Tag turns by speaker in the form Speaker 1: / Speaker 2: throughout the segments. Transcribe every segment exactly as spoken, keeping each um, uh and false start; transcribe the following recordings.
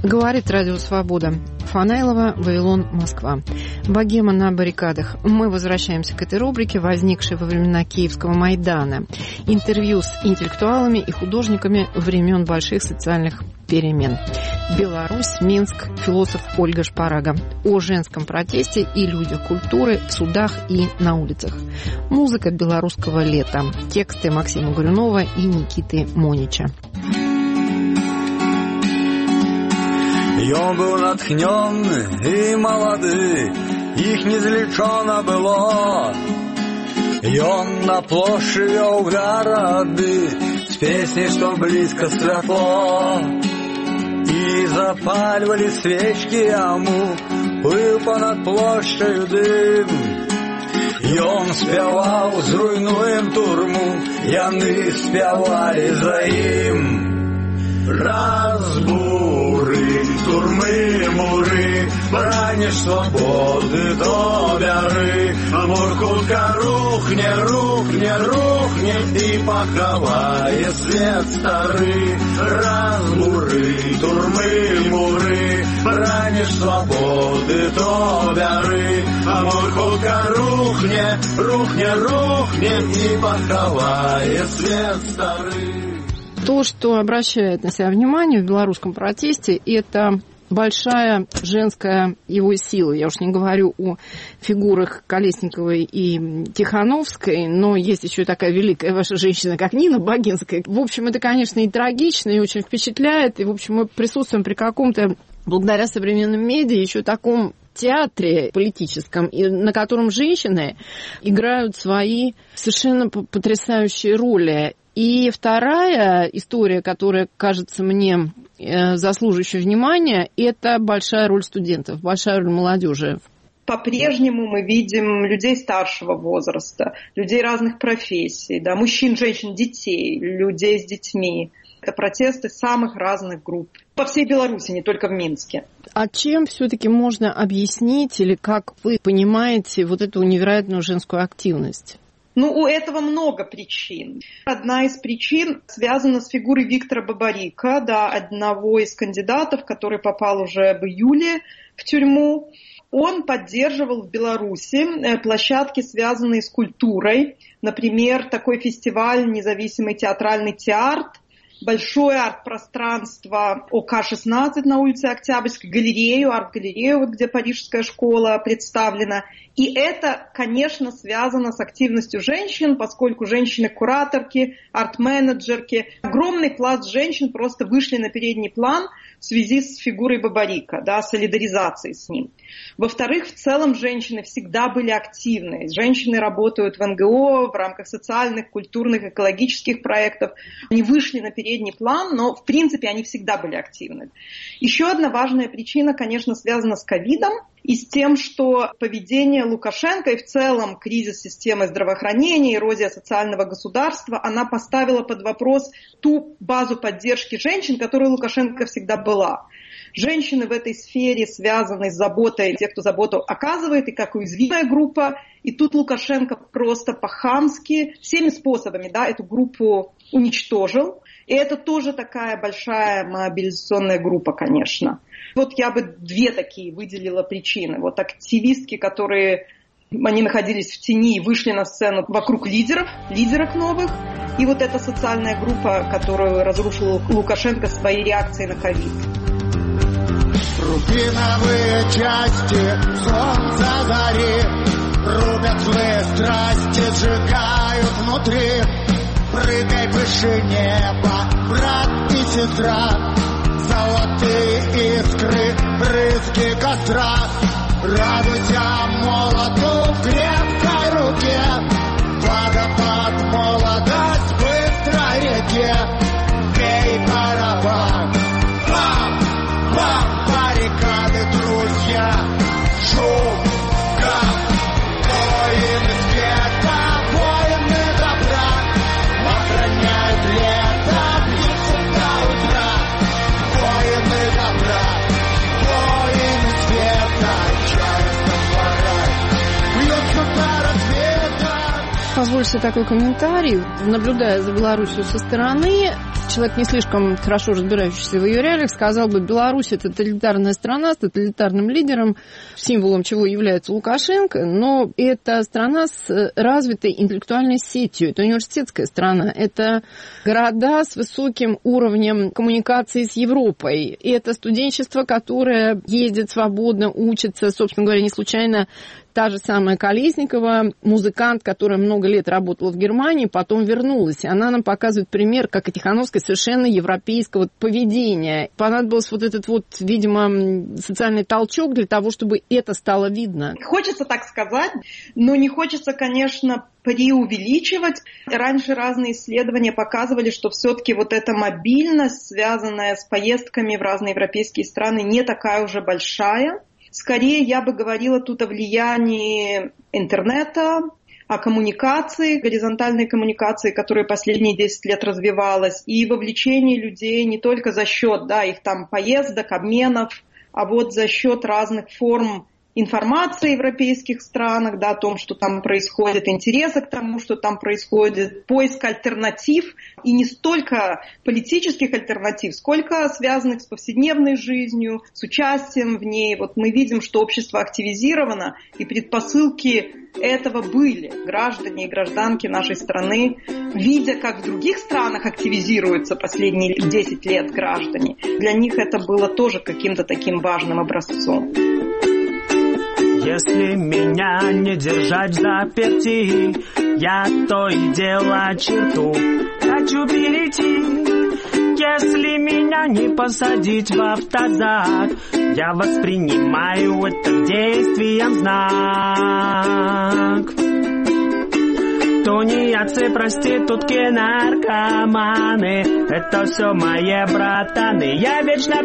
Speaker 1: Говорит Радио Свобода. Фанайлова, Вавилон, Москва. Богема на баррикадах. Мы возвращаемся к этой рубрике, возникшей во времена Киевского Майдана. Интервью с интеллектуалами и художниками времен больших социальных перемен. Беларусь, Минск, философ Ольга Шпарага. О женском протесте и людях культуры в судах и на улицах. Музыка белорусского лета. Тексты Максима Горюнова и Никиты Монича.
Speaker 2: Ён быў натхнённы і малады, іх незлічона было. Ён на плошчы вёў гарады з песняй, што блізка святло. І запальвалі свечкі яму, плыў панад плошчаю дым. Ён спяваў, зруйнуем турму, яны спявалі за ім. Разбуры, турмы, муры, браніш свободы до вяры. Амур хутка рухне, рухне, рухне і пахавае свет стары. Разбуры, турмы, муры, браніш свободы до вяры. Амур хутка рухне, рухне, рухне і пахавае свет стары.
Speaker 1: То, что обращает на себя внимание в белорусском протесте, это большая женская его сила. Я уж не говорю о фигурах Колесниковой и Тихановской, но есть еще такая великая ваша женщина, как Нина Богинская. В общем, это, конечно, и трагично, и очень впечатляет. И, в общем, мы присутствуем при каком-то, благодаря современным медиа, еще таком театре политическом, на котором женщины играют свои совершенно потрясающие роли. И вторая история, которая кажется мне заслуживающей внимания, это большая роль студентов, большая роль молодежи.
Speaker 3: По-прежнему мы видим людей старшего возраста, людей разных профессий, да, мужчин, женщин, детей, людей с детьми. Это протесты самых разных групп. По всей Беларуси, не только в Минске.
Speaker 1: А чем все-таки можно объяснить, или как вы понимаете вот эту невероятную женскую активность?
Speaker 3: Ну, у этого много причин. Одна из причин связана с фигурой Виктора Бабарика, да, одного из кандидатов, который попал уже в июле в тюрьму. Он поддерживал в Беларуси площадки, связанные с культурой. Например, такой фестиваль «Независимый театральный театр», большое арт-пространство О К шестнадцать на улице Октябрьской, галерею, арт-галерею, вот где Парижская школа представлена. И это, конечно, связано с активностью женщин, поскольку женщины-кураторки, арт-менеджерки, огромный пласт женщин просто вышли на передний план в связи с фигурой Бабарика, да, солидаризацией с ним. Во-вторых, в целом женщины всегда были активны. Женщины работают в Н Г О в рамках социальных, культурных, экологических проектов. Они вышли на передний план, но в принципе они всегда были активны. Еще одна важная причина, конечно, связана с ковидом и с тем, что поведение Лукашенко и в целом кризис системы здравоохранения, эрозия социального государства, она поставила под вопрос ту базу поддержки женщин, которая у Лукашенко всегда была. Женщины в этой сфере связаны с заботой тех, кто заботу оказывает, и как уязвимая группа. И тут Лукашенко просто по-хамски всеми способами, да, эту группу уничтожил. И это тоже такая большая мобилизационная группа, конечно. Вот я бы две такие выделила причины. Вот активистки, которые, они находились в тени и вышли на сцену вокруг лидеров, лидеров новых. И вот эта социальная группа, которую разрушил Лукашенко своей реакцией на ковид.
Speaker 4: Рубиновые части солнца зари рубят злые страсти, сжигают внутри. Прыгай выше неба, брат и сестра, золотые искры, брызги костра. Радуйся молоту в крепкой руке, водопад молодость в быстрой реке. Бей барабан, бам, бам, баррикады, друзья, шум, гам, воины света, воины добра, охраняют лето, бьются до утра. Воины добра, воины света, часто двора, бьются до рассвета.
Speaker 1: Позвольте такой комментарий. Наблюдая за Беларусью со стороны, человек, не слишком хорошо разбирающийся в ее реалиях, сказал бы, Беларусь – это тоталитарная страна с тоталитарным лидером, символом чего является Лукашенко, но это страна с развитой интеллектуальной сетью, это университетская страна, это города с высоким уровнем коммуникации с Европой, это студенчество, которое ездит свободно, учится, собственно говоря, не случайно. Та же самая Колесникова, музыкант, которая много лет работала в Германии, потом вернулась. Она нам показывает пример, как и Тихановская, совершенно европейского поведения. Понадобился вот этот вот, видимо, социальный толчок для того, чтобы это стало видно.
Speaker 3: Хочется так сказать, но не хочется, конечно, преувеличивать. Раньше разные исследования показывали, что все-таки вот эта мобильность, связанная с поездками в разные европейские страны, не такая уже большая. Скорее, я бы говорила тут о влиянии интернета, о коммуникации, горизонтальной коммуникации, которая последние десять лет развивалась, и вовлечении людей не только за счет, да, их там поездок, обменов, а вот за счет разных форм информации в европейских странах, да, о том, что там происходит, интереса к тому, что там происходит, поиск альтернатив, и не столько политических альтернатив, сколько связанных с повседневной жизнью, с участием в ней. Вот мы видим, что общество активизировано, и предпосылки этого были. Граждане и гражданки нашей страны, видя, как в других странах активизируются последние десять лет граждане, для них это было тоже каким-то таким важным образцом.
Speaker 2: Если меня не держать в заперти, я то и дело черту хочу перейти. Если меня не посадить в автозак, я воспринимаю это действием знак. Тунеядцы, проститутки, наркоманы, это все мои братаны, я вечно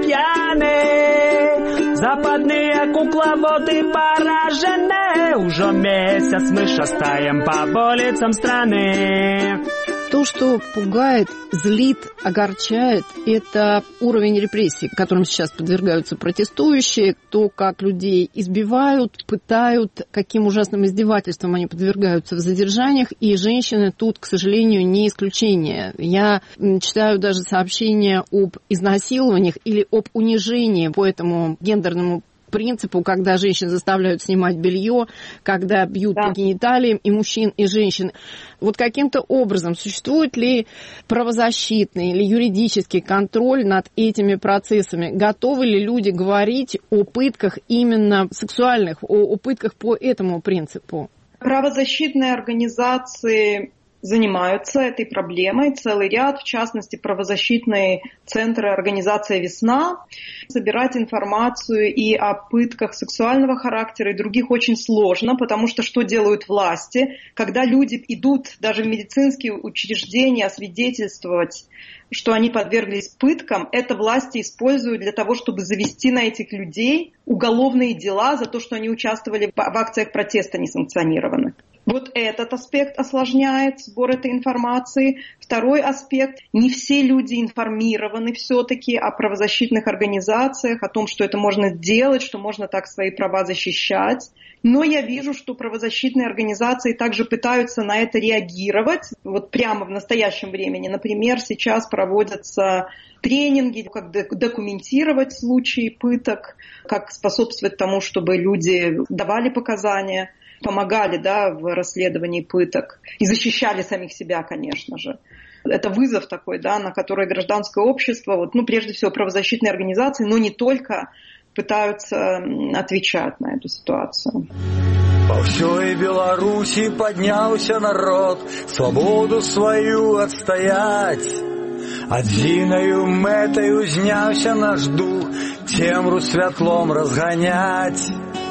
Speaker 2: пьяный. Западные кукловоды поражены, уже месяц мы шастаем по улицам страны.
Speaker 1: То, что пугает, злит, огорчает, это уровень репрессий, которым сейчас подвергаются протестующие, то, как людей избивают, пытают, каким ужасным издевательствам они подвергаются в задержаниях, и женщины тут, к сожалению, не исключение. Я читаю даже сообщения об изнасилованиях или об унижении по этому гендерному принципу, когда женщин заставляют снимать белье, когда бьют да. по гениталиям и мужчин, и женщин. Вот каким-то образом существует ли правозащитный или юридический контроль над этими процессами? Готовы ли люди говорить о пытках именно сексуальных, о, о пытках по этому принципу?
Speaker 3: Правозащитные организации занимаются этой проблемой, целый ряд, в частности, правозащитные центры, организация «Весна». Собирать информацию и о пытках сексуального характера и других очень сложно, потому что что делают власти, когда люди идут даже в медицинские учреждения освидетельствовать, что они подверглись пыткам, это власти используют для того, чтобы завести на этих людей уголовные дела за то, что они участвовали в акциях протеста несанкционированных. Вот этот аспект осложняет сбор этой информации. Второй аспект – не все люди информированы все-таки о правозащитных организациях, о том, что это можно делать, что можно так свои права защищать. Но я вижу, что правозащитные организации также пытаются на это реагировать вот прямо в настоящем времени. Например, сейчас проводятся тренинги, как документировать случаи пыток, как способствовать тому, чтобы люди давали показания, помогали, да, в расследовании пыток и защищали самих себя, конечно же. Это вызов такой, да, на который гражданское общество, вот, ну, прежде всего правозащитные организации, но не только, пытаются отвечать на эту ситуацию.
Speaker 2: По всей Беларуси поднялся народ, свободу свою отстоять. Адзіною метою знявся наш дух, темру святлом разгонять.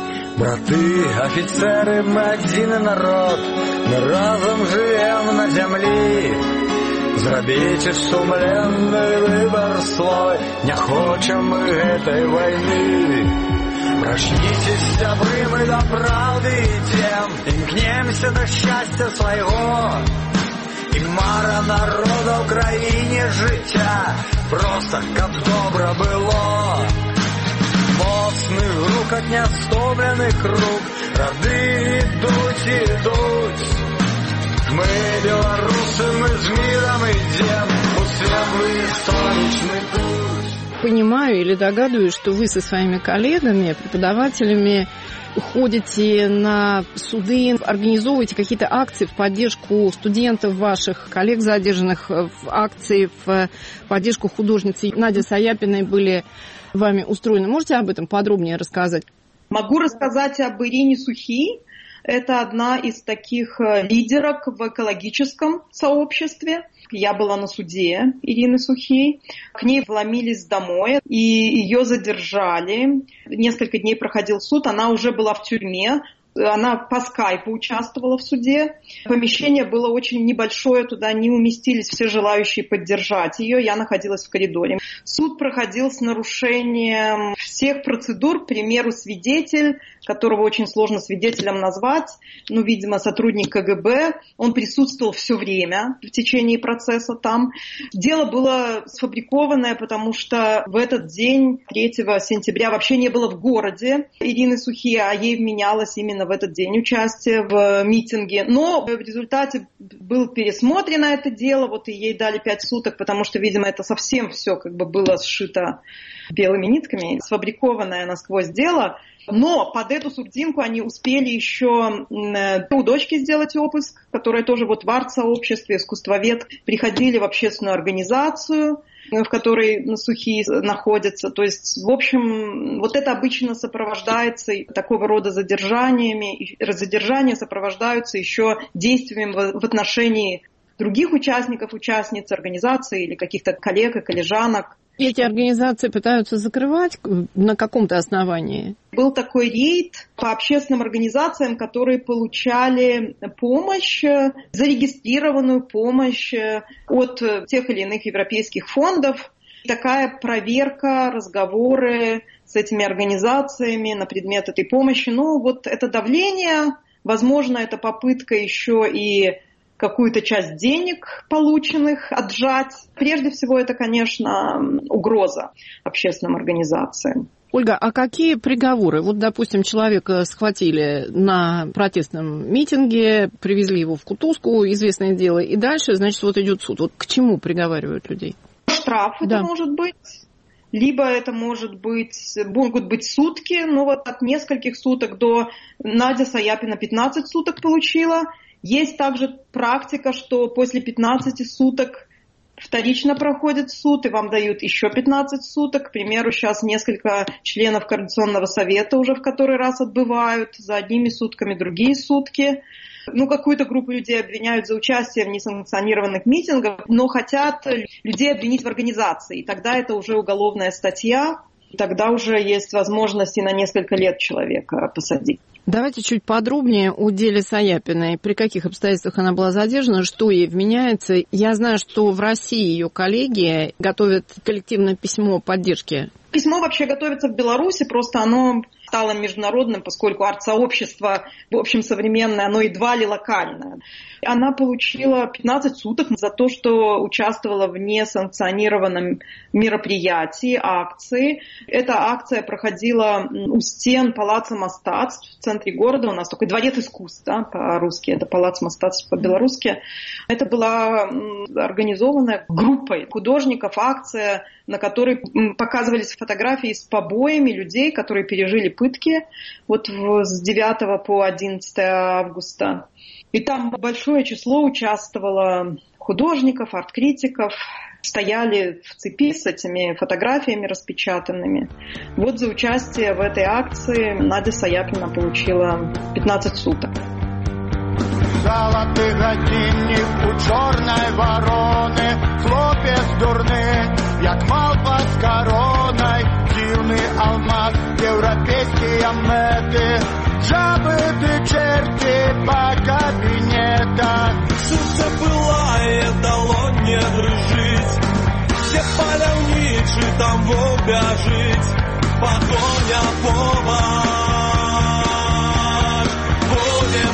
Speaker 2: Браты, офицеры, мы один народ, мы разом живем на землі. Зробите сумленный выбор свой, не хочем мы этой войны. Прочнитесь, сябры, мы до правды идем, имкнемся до счастья своего. І мара народа в країні життя, просто каб добре було. Моцних рук, от неостомлених рук, роди ідуть, ідуть. Ми, белорусы, мы с миром идем, у светлые
Speaker 1: знаю или догадываюсь, что вы со своими коллегами, преподавателями ходите на суды, организовываете какие-то акции в поддержку студентов ваших, коллег задержанных, в акции в поддержку художницы Нади Саяпиной были вами устроены. Можете об этом подробнее рассказать?
Speaker 3: Могу рассказать об Ирине Сухи. Это одна из таких лидерок в экологическом сообществе. Я была на суде Ирины Сухи. К ней вломились домой, и ее задержали. Несколько дней проходил суд, она уже была в тюрьме. Она по скайпу участвовала в суде. Помещение было очень небольшое, туда не уместились все желающие поддержать ее. Я находилась в коридоре. Суд проходил с нарушением всех процедур. К примеру, свидетель, которого очень сложно свидетелем назвать, ну, видимо, сотрудник ка гэ бэ, он присутствовал все время в течение процесса там. Дело было сфабрикованное, потому что в этот день, третьего сентября, вообще не было в городе Ирины Сухи, а ей вменялось именно в этот день участие в митинге. Но в результате было пересмотрено это дело, вот и ей дали пять суток, потому что, видимо, это совсем все как бы было сшито белыми нитками, сфабрикованное насквозь дело. Но под эту сурдинку они успели еще у дочки сделать обыск, которая тоже вот в арт-сообществе, искусствовед, приходили в общественную организацию, в которой Сухи находятся. То есть, в общем, вот это обычно сопровождается такого рода задержаниями. И задержания сопровождаются еще действиями в отношении других участников, участниц организации или каких-то коллег и коллежанок.
Speaker 1: Эти организации пытаются закрывать на каком-то основании?
Speaker 3: Был такой рейд по общественным организациям, которые получали помощь, зарегистрированную помощь от тех или иных европейских фондов. Такая проверка, разговоры с этими организациями на предмет этой помощи. Ну, вот это давление, возможно, это попытка еще и какую-то часть денег, полученных, отжать. Прежде всего, это, конечно, угроза общественным организациям.
Speaker 1: Ольга, а какие приговоры? Вот, допустим, человека схватили на протестном митинге, привезли его в Кутузку, известное дело, и дальше, значит, вот идет суд. Вот к чему приговаривают людей?
Speaker 3: Штраф
Speaker 1: да.
Speaker 3: это может быть. Либо это может быть, могут быть сутки, ну вот от нескольких суток до Надя Саяпина пятнадцать суток получила. Есть также практика, что после пятнадцати суток вторично проходит суд, и вам дают еще пятнадцать суток. К примеру, сейчас несколько членов Координационного совета уже в который раз отбывают. За одними сутками другие сутки. Ну, какую-то группу людей обвиняют за участие в несанкционированных митингах, но хотят людей обвинить в организации. И тогда это уже уголовная статья. Тогда уже есть возможность и на несколько лет человека посадить.
Speaker 1: Давайте чуть подробнее о деле Саяпиной. При каких обстоятельствах она была задержана, что ей вменяется? Я знаю, что в России ее коллеги готовят коллективное письмо поддержки.
Speaker 3: Письмо вообще готовится в Беларуси, просто оно стало международным, поскольку арт-сообщество, в общем, современное, оно едва ли локальное. Она получила пятнадцать суток за то, что участвовала в несанкционированном мероприятии, акции. Эта акция проходила у стен Палаца Мастацтв в центре города. У нас такой дворец искусств, да, по-русски, это Палац Мастацтв по-белорусски. Это была организованная группой художников акция, на которой показывались фотографии с побоями людей, которые пережили пытки вот с девятого по одиннадцатое августа. И там большое число участвовало художников, арт-критиков, стояли в цепи с этими фотографиями распечатанными. Вот за участие в этой акции Надя Саяпина получила пятнадцать суток.
Speaker 4: Золотый годинник у чорной вороны, хлопец дурны, як малпа з короною, дивний алмаз, європейські мети, жаби ти черти по кабінетах.
Speaker 2: Сердце пылает, дало не дрыжить, все поляўнічы там вобяжить, погоня повар, будем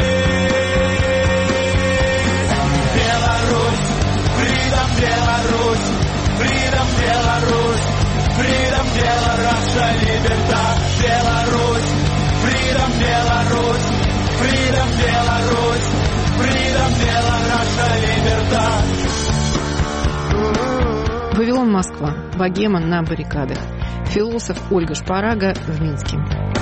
Speaker 2: жить. Беларусь, freedom Беларусь, freedom Беларусь, freedom Беларусь, libertad Беларусь, freedom Беларусь, freedom Беларусь, freedom Беларусь, libertad.
Speaker 1: Вавилон, Москва. Богема на баррикадах. Философ Ольга Шпарага в Минске.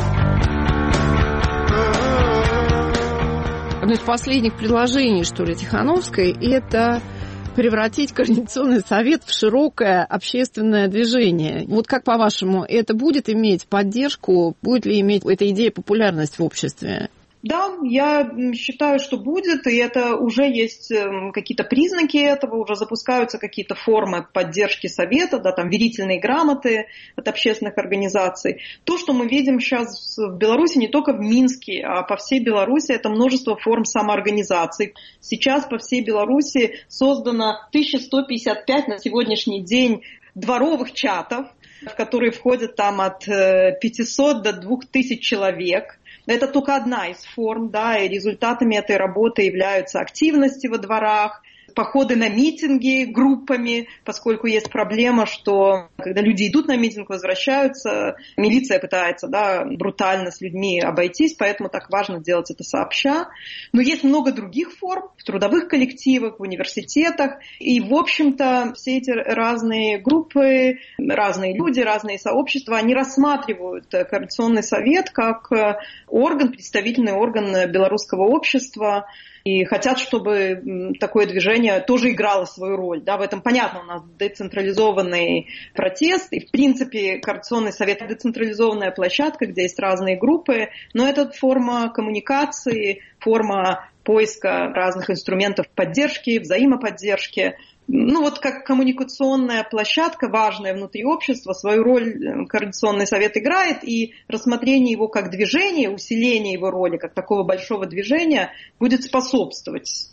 Speaker 1: Одно из последних предложений, что ли, Тихановской, это превратить Координационный совет в широкое общественное движение. Вот как, по-вашему, это будет иметь поддержку, будет ли иметь эта идея популярность в обществе?
Speaker 3: Да, я считаю, что будет, и это уже есть какие-то признаки этого, уже запускаются какие-то формы поддержки совета, да, там верительные грамоты от общественных организаций. То, что мы видим сейчас в Беларуси, не только в Минске, а по всей Беларуси, это множество форм самоорганизаций. Сейчас по всей Беларуси создано тысяча сто пятьдесят пять на сегодняшний день дворовых чатов, в которые входят там от пятисот до двух тысяч человек. Это только одна из форм, да, и результатами этой работы являются активности во дворах, походы на митинги группами, поскольку есть проблема, что когда люди идут на митинг, возвращаются, милиция пытается, да, брутально с людьми обойтись, поэтому так важно делать это сообща. Но есть много других форм в трудовых коллективах, в университетах, и, в общем-то, все эти разные группы, разные люди, разные сообщества, они рассматривают Координационный совет как орган, представительный орган белорусского общества, и хотят, чтобы такое движение тоже играло свою роль. Да, в этом понятно, у нас децентрализованный протест, и в принципе Координационный совет – децентрализованная площадка, где есть разные группы, но это форма коммуникации, форма поиска разных инструментов поддержки, взаимоподдержки. Ну вот как коммуникационная площадка, важная внутри общества, свою роль Координационный совет играет, и рассмотрение его как движения, усиление его роли как такого большого движения будет способствовать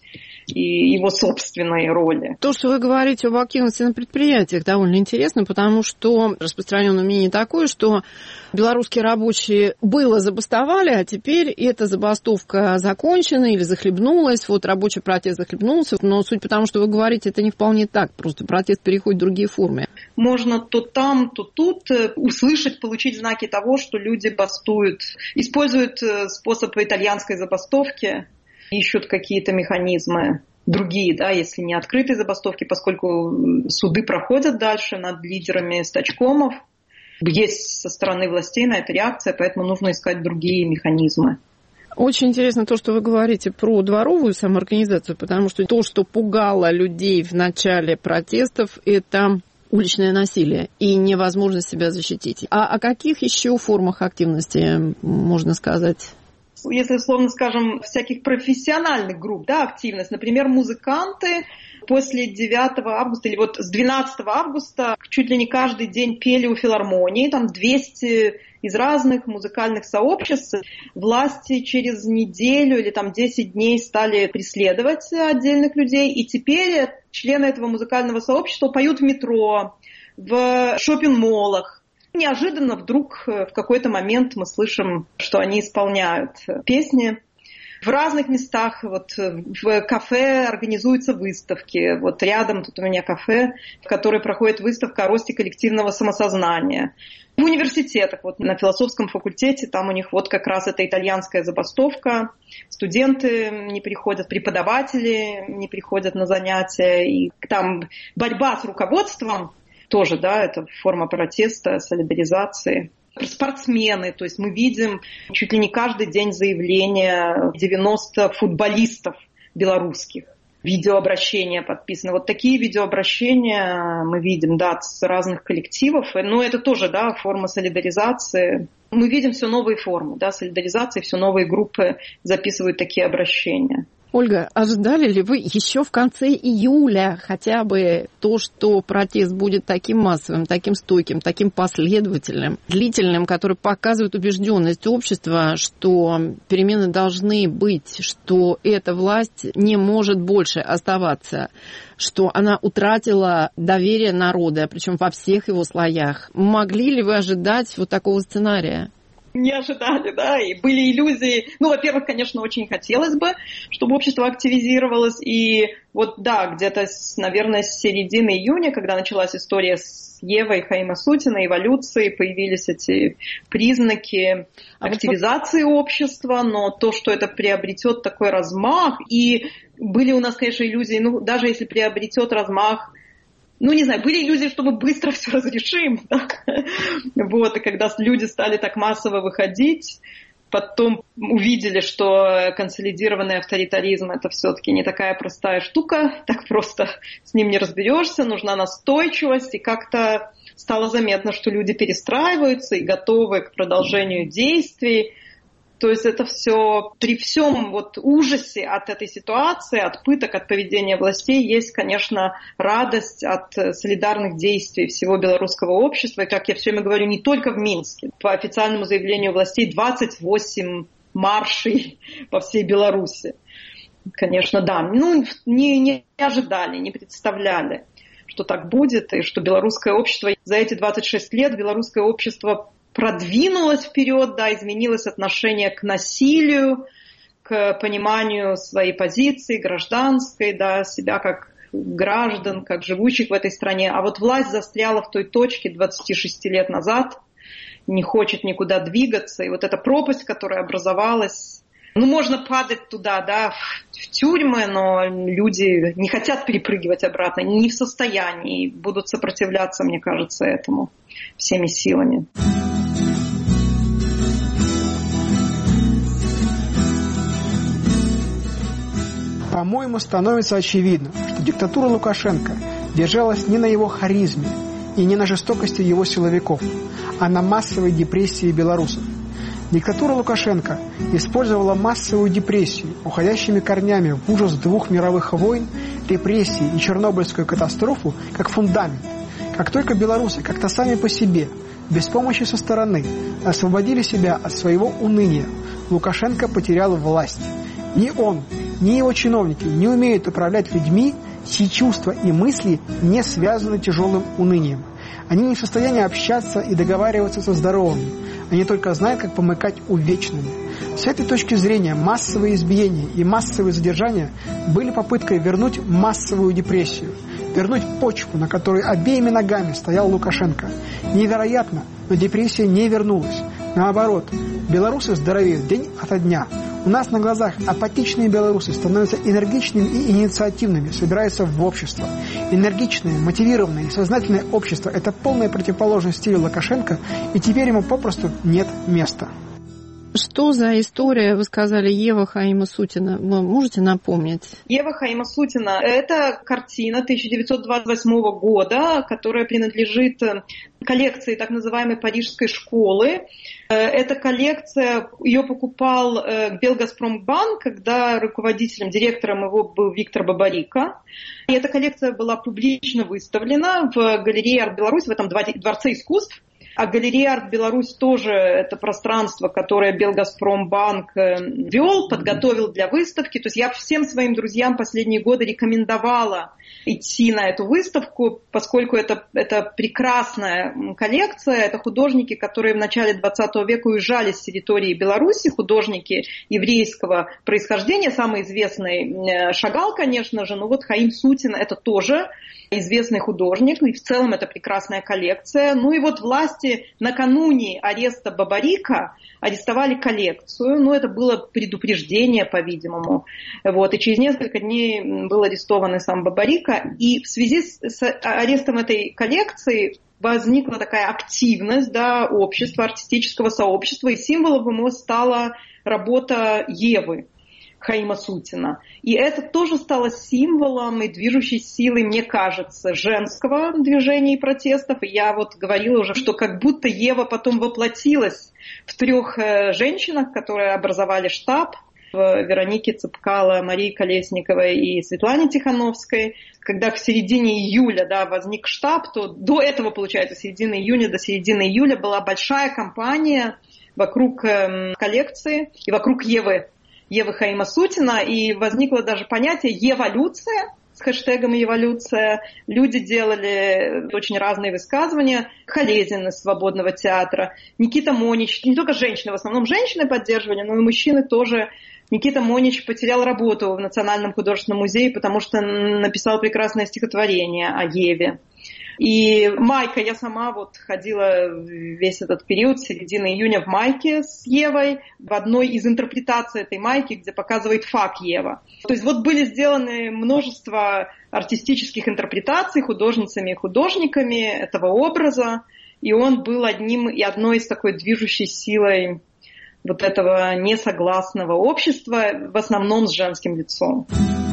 Speaker 3: и его собственной роли.
Speaker 1: То, что вы говорите об активности на предприятиях, довольно интересно, потому что распространенное мнение такое, что белорусские рабочие было забастовали, а теперь эта забастовка закончена или захлебнулась, вот рабочий протест захлебнулся, но суть потому, что вы говорите, это не вполне так, просто протест переходит в другие формы.
Speaker 3: Можно то там, то тут услышать, получить знаки того, что люди бастуют, используют способ итальянской забастовки, ищут какие-то механизмы другие, да, если не открытые забастовки, поскольку суды проходят дальше над лидерами стачкомов. Есть со стороны властей на это реакция, поэтому нужно искать другие механизмы.
Speaker 1: Очень интересно то, что вы говорите про дворовую самоорганизацию, потому что то, что пугало людей в начале протестов, это уличное насилие и невозможность себя защитить. А о каких еще формах активности можно сказать?
Speaker 3: Если, условно скажем, всяких профессиональных групп, да, активность, например, музыканты после девятого августа или вот с двенадцатого августа чуть ли не каждый день пели у филармонии, там двести из разных музыкальных сообществ. Власти через неделю или там десять дней стали преследовать отдельных людей, и теперь члены этого музыкального сообщества поют в метро, в шоппинг-моллах. Неожиданно вдруг в какой-то момент мы слышим, что они исполняют песни. В разных местах, вот в кафе организуются выставки. Вот рядом тут у меня кафе, в которой проходит выставка о росте коллективного самосознания. В университетах, вот на философском факультете, там у них вот как раз эта итальянская забастовка. Студенты не приходят, преподаватели не приходят на занятия. И там борьба с руководством. Тоже, да, это форма протеста, солидаризации. Спортсмены, то есть мы видим чуть ли не каждый день заявления девяносто футболистов белорусских. Видеообращения подписаны. Вот такие видеообращения мы видим, да, с разных коллективов. Но это тоже, да, форма солидаризации. Мы видим все новые формы, да, солидаризации, все новые группы записывают такие обращения.
Speaker 1: Ольга, ожидали ли вы еще в конце июля хотя бы то, что протест будет таким массовым, таким стойким, таким последовательным, длительным, который показывает убежденность общества, что перемены должны быть, что эта власть не может больше оставаться, что она утратила доверие народа, причем во всех его слоях? Могли ли вы ожидать вот такого сценария?
Speaker 3: Не ожидали, да, и были иллюзии. Ну, во-первых, конечно, очень хотелось бы, чтобы общество активизировалось. И вот, да, где-то, с, наверное, с середины июня, когда началась история с Евой Хаимасутиной, эволюции, появились эти признаки активизации общества, но то, что это приобретет такой размах, и были у нас, конечно, иллюзии, ну, даже если приобретет размах ну, не знаю, были иллюзии, что мы быстро все разрешим. Да? Вот, и когда люди стали так массово выходить, потом увидели, что консолидированный авторитаризм – это все-таки не такая простая штука, так просто с ним не разберешься, нужна настойчивость, и как-то стало заметно, что люди перестраиваются и готовы к продолжению действий. То есть это все, при всем вот ужасе от этой ситуации, от пыток, от поведения властей, есть, конечно, радость от солидарных действий всего белорусского общества. И, как я все время говорю, не только в Минске. По официальному заявлению властей двадцать восемь маршей по всей Беларуси. Конечно, да. Ну, не, не ожидали, не представляли, что так будет, и что белорусское общество за эти двадцать шесть лет, белорусское общество продвинулось вперед, да, изменилось отношение к насилию, к пониманию своей позиции гражданской, да, себя как граждан, как живущих в этой стране. А вот власть застряла в той точке двадцать шесть лет назад, не хочет никуда двигаться. И вот эта пропасть, которая образовалась, ну, можно падать туда, да, в тюрьмы, но люди не хотят перепрыгивать обратно, не в состоянии, будут сопротивляться, мне кажется, этому всеми силами.
Speaker 5: По-моему, становится очевидно, что диктатура Лукашенко держалась не на его харизме и не на жестокости его силовиков, а на массовой депрессии белорусов. Диктатура Лукашенко использовала массовую депрессию, уходящими корнями в ужас двух мировых войн, репрессий и Чернобыльскую катастрофу как фундамент. Как только белорусы как-то сами по себе, без помощи со стороны, освободили себя от своего уныния, Лукашенко потерял власть. Ни он, ни его чиновники не умеют управлять людьми, чьи чувства и мысли не связаны тяжелым унынием. Они не в состоянии общаться и договариваться со здоровыми. Они только знают, как помыкать увечными. С этой точки зрения массовые избиения и массовые задержания были попыткой вернуть массовую депрессию, вернуть почву, на которой обеими ногами стоял Лукашенко. Невероятно, но депрессия не вернулась. Наоборот, белорусы здоровеют день ото дня. У нас на глазах апатичные белорусы становятся энергичными и инициативными, собираются в общество. Энергичное, мотивированное и сознательное общество – это полная противоположность стилю Лукашенко, и теперь ему попросту нет места.
Speaker 1: Что за история, вы сказали, Ева Хаима-Сутина? Вы можете напомнить?
Speaker 3: Ева Хаима-Сутина – это картина тысяча девятьсот двадцать восьмого года, которая принадлежит коллекции так называемой Парижской школы. Эта коллекция, ее покупал Белгазпромбанк, когда руководителем, директором его был Виктор Бабарико. И эта коллекция была публично выставлена в галерее «Арт-Беларусь», в этом дворце искусств. А галерея «Арт-Беларусь» тоже это пространство, которое Белгазпромбанк вел, подготовил для выставки. То есть я всем своим друзьям последние годы рекомендовала идти на эту выставку, поскольку это, это прекрасная коллекция. Это художники, которые в начале двадцатого века уезжали с территории Беларуси, художники еврейского происхождения. Самый известный Шагал, конечно же, но вот Хаим-Сутина – это тоже известный художник, и в целом это прекрасная коллекция. Ну и вот власти накануне ареста Бабарико арестовали коллекцию, ну это было предупреждение, по-видимому. Вот, и через несколько дней был арестован и сам Бабарико, и в связи с арестом этой коллекции возникла такая активность, да, общества, артистического сообщества, и символом его стала работа Евы Хаима-Сутина. И это тоже стало символом и движущей силой, мне кажется, женского движения и протестов. И я вот говорила уже, что как будто Ева потом воплотилась в трех женщинах, которые образовали штаб, в Веронике Цепкало, Марии Колесниковой и Светлане Тихановской. Когда в середине июля, да, возник штаб, то до этого, получается, с середины июня до середины июля была большая кампания вокруг э, коллекции и вокруг Евы. Евы Хаима-Сутина, и возникло даже понятие «еволюция» с хэштегом «еволюция». Люди делали очень разные высказывания. Халезин из «Свободного театра», Никита Монич, не только женщины, в основном женщины поддерживали, но и мужчины тоже. Никита Монич потерял работу в Национальном художественном музее, потому что написал прекрасное стихотворение о Еве. И майка, я сама вот ходила весь этот период, с середины июня в майке с Евой, в одной из интерпретаций этой майки, где показывает фак Ева. То есть вот были сделаны множество артистических интерпретаций художницами и художниками этого образа, и он был одним и одной из такой движущей силой вот этого несогласного общества, в основном с женским лицом.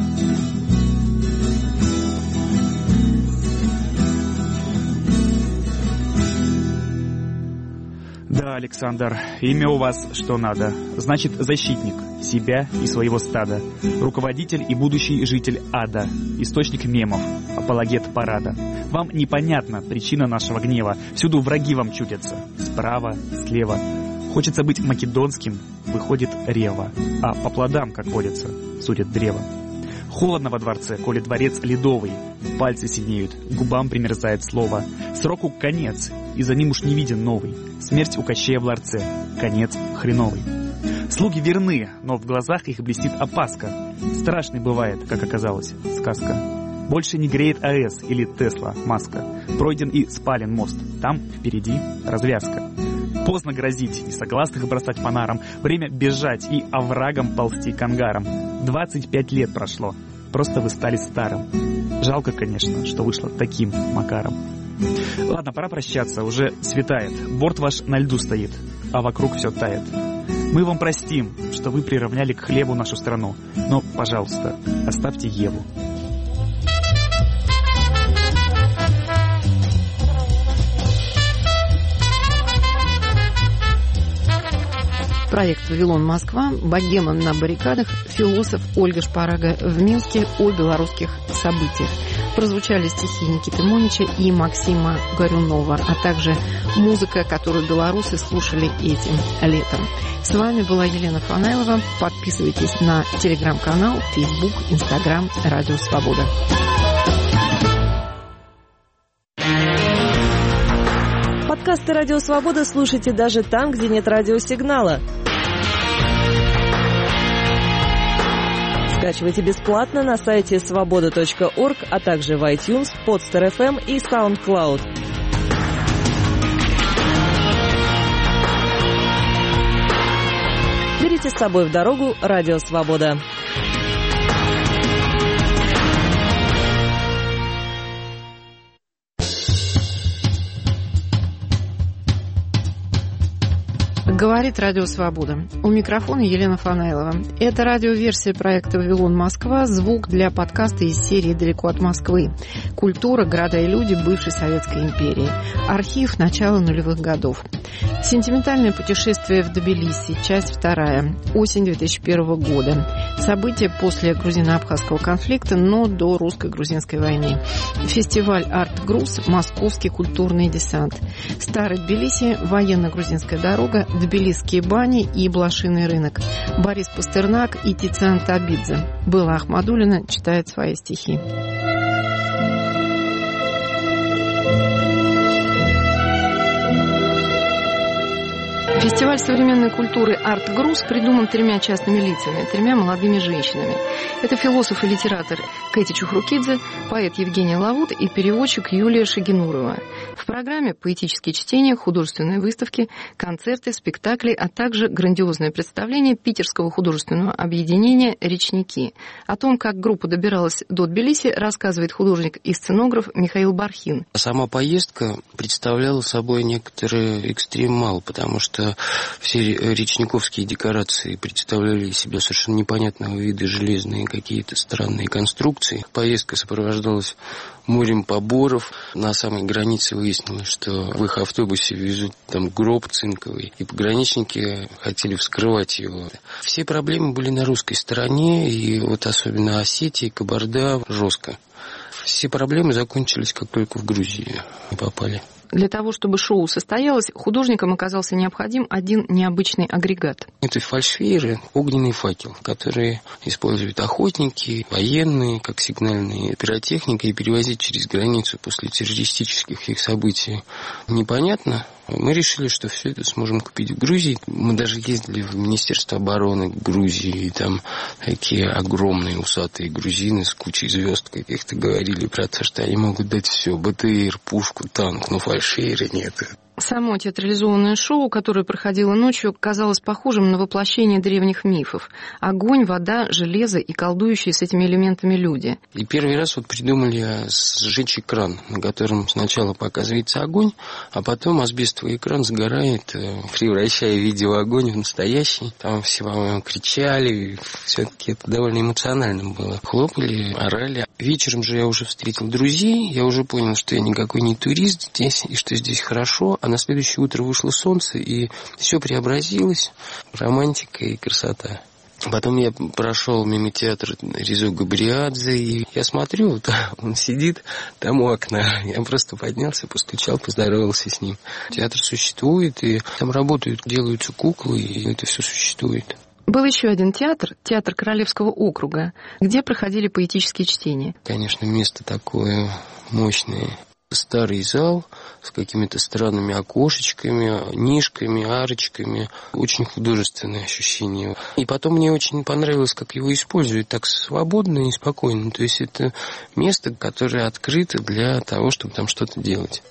Speaker 6: Да, Александр, имя у вас что надо. Значит, защитник себя и своего стада, руководитель и будущий житель ада, источник мемов, апологет парада. Вам непонятна причина нашего гнева. Всюду враги вам чудятся. Справа, слева. Хочется быть македонским, выходит рева. А по плодам, как водится, судят древо. Холодно во дворце, коли дворец ледовый. Пальцы синеют, губам примерзает слово. Сроку конец, и за ним уж не виден новый. Смерть у Кощея в ларце, конец хреновый. Слуги верны, но в глазах их блестит опаска. Страшной бывает, как оказалось, сказка. Больше не греет АЭС или Тесла, Маска. Пройден и спален мост, там впереди развязка. Поздно грозить и согласных бросать по нарам. Время бежать и оврагом ползти к ангарам. двадцать пять лет прошло, просто вы стали старым. Жалко, конечно, что вышло таким макаром. Ладно, пора прощаться, уже светает. Борт ваш на льду стоит, а вокруг все тает. Мы вам простим, что вы приравняли к хлебу нашу страну. Но, пожалуйста, оставьте Еву.
Speaker 1: Проект «Вавилон, Москва», «Богема на баррикадах», философ Ольга Шпарага в Минске о белорусских событиях. Прозвучали стихи Никиты Монича и Максима Горюнова, а также музыка, которую белорусы слушали этим летом. С вами была Елена Фанайлова. Подписывайтесь на телеграм-канал, фейсбук, инстаграм «Радио Свобода».
Speaker 7: Подкасты «Радио Свобода» слушайте даже там, где нет радиосигнала. Скачивайте бесплатно на сайте свобода точка орг, а также в iTunes, Podster эф эм и SoundCloud. Берите с собой в дорогу «Радио Свобода».
Speaker 1: Говорит Радио Свобода. У микрофона Елена Фанайлова. Это радиоверсия проекта «Вавилон, Москва». Звук для подкаста из серии «Далеко от Москвы». Культура, города и люди бывшей Советской империи. Архив начала нулевых годов. Сентиментальное путешествие в Тбилиси. Часть вторая. Осень две тысячи первого года. События после грузино-абхазского конфликта, но до русско-грузинской войны. Фестиваль «Арт-Груз», «Московский культурный десант». Старый Тбилиси, военно-грузинская дорога, Тбилисские бани и блошиный рынок. Борис Пастернак и Тициан Табидзе. Белла Ахмадуллина читает свои стихи. Фестиваль современной культуры «Арт-Груз» придуман тремя частными лицами, тремя молодыми женщинами. Это философ и литератор Кэти Чухрукидзе, поэт Евгения Лавут и переводчик Юлия Шагинурова. В программе поэтические чтения, художественные выставки, концерты, спектакли, а также грандиозное представление питерского художественного объединения «Речники». О том, как группа добиралась до Тбилиси, рассказывает художник и сценограф Михаил Бархин.
Speaker 8: Сама поездка представляла собой некоторый экстремал, потому что все речниковские декорации представляли из себя совершенно непонятного вида железные какие-то странные конструкции. Поездка сопровождалась морем поборов. На самой границе выяснилось, что в их автобусе везут там гроб цинковый, и пограничники хотели вскрывать его. Все проблемы были на русской стороне, и вот особенно Осетия, Кабарда жестко. Все проблемы закончились, как только в Грузию попали.
Speaker 1: Для того, чтобы шоу состоялось, художникам оказался необходим один необычный агрегат.
Speaker 8: Это фальшфейеры, огненный факел, которые используют охотники, военные, как сигнальные пиротехника, и перевозить через границу после террористических их событий непонятно. Мы решили, что все это сможем купить в Грузии. Мы даже ездили в Министерство обороны Грузии, и там такие огромные усатые грузины с кучей звезд каких-то говорили про то, что они могут дать все: БТР, пушку, танк, но фальшфейера нет.
Speaker 1: Само театрализованное шоу, которое проходило ночью, казалось похожим на воплощение древних мифов. Огонь, вода, железо и колдующие с этими элементами люди.
Speaker 8: И первый раз вот придумали сжечь экран, на котором сначала показывается огонь, а потом асбестовый экран сгорает, превращая видеоогонь в настоящий. Там все, по-моему, кричали, все-таки это довольно эмоционально было. Хлопали, орали. Вечером же я уже встретил друзей, я уже понял, что я никакой не турист здесь, и что здесь хорошо. А на следующее утро вышло солнце, и все преобразилось. Романтика и красота. Потом я прошел мимо театра Резо Габриадзе, и я смотрю, вот он сидит там у окна. Я просто поднялся, постучал, поздоровался с ним. Театр существует, и там работают, делаются куклы, и это все существует.
Speaker 1: Был еще один театр, театр Королевского округа, где проходили поэтические чтения.
Speaker 8: Конечно, место такое мощное. Старый зал с какими-то странными окошечками, нишками, арочками. Очень художественное ощущение. И потом мне очень понравилось, как его используют так свободно и спокойно. То есть это место, которое открыто для того, чтобы там что-то делать.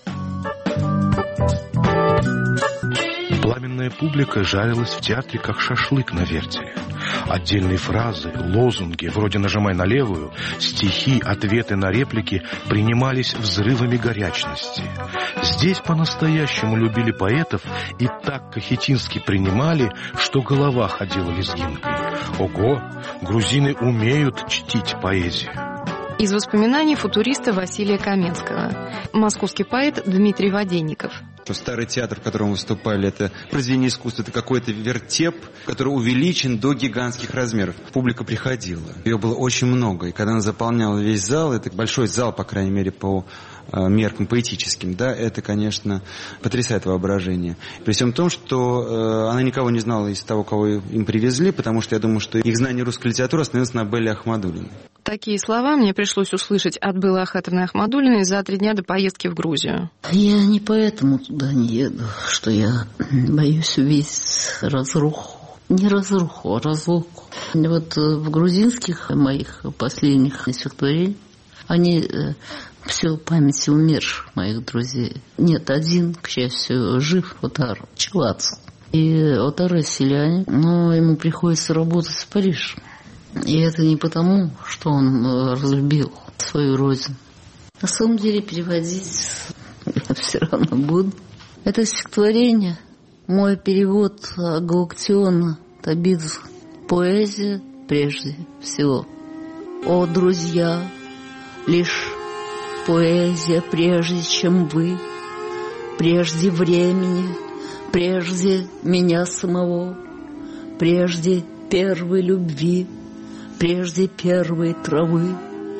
Speaker 9: Пламенная публика жарилась в театре, как шашлык на вертеле. Отдельные фразы, лозунги, вроде «нажимай на левую», стихи, ответы на реплики принимались взрывами горячности. Здесь по-настоящему любили поэтов и так кахетински принимали, что голова ходила лезгинкой. Ого, грузины умеют чтить поэзию.
Speaker 1: Из воспоминаний футуриста Василия Каменского. Московский поэт Дмитрий Воденников.
Speaker 10: Старый театр, в котором выступали, это произведение искусства, это какой-то вертеп, который увеличен до гигантских размеров. Публика приходила. Ее было очень много. И когда она заполняла весь зал, это большой зал, по крайней мере, по меркам поэтическим, да, это, конечно, потрясает воображение. При всем том, что э, она никого не знала из того, кого им привезли, потому что я думаю, что их знание русской литературы остановилось на Белле Ахмадуллиной.
Speaker 1: Такие слова мне пришлось услышать от Беллы Ахатовны Ахмадуллиной за три дня до поездки в Грузию.
Speaker 11: Я не поэтому туда не еду, что я боюсь увидеть разруху. Не разруху, а разлуку. Вот в грузинских моих последних стихотворениях они... все в памяти умерших моих друзей. Нет, один, к счастью, жив, Отар Челац. И Отар селянин, но ему приходится работать в Париж. И это не потому, что он разлюбил свою родину. На самом деле переводить я все равно буду. Это стихотворение, мой перевод Галактиона Табидзе. Поэзия прежде всего. О, друзья, лишь поэзия прежде, чем вы, прежде времени, прежде меня самого, прежде первой любви, прежде первой травы,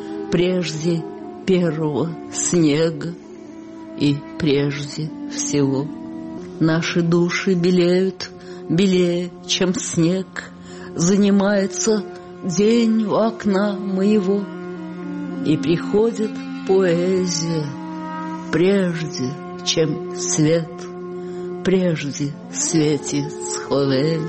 Speaker 11: прежде первого снега и прежде всего. Наши души белеют, белее, чем снег, занимается день у окна моего, и приходит поэзия прежде, чем свет, прежде светит Ховель,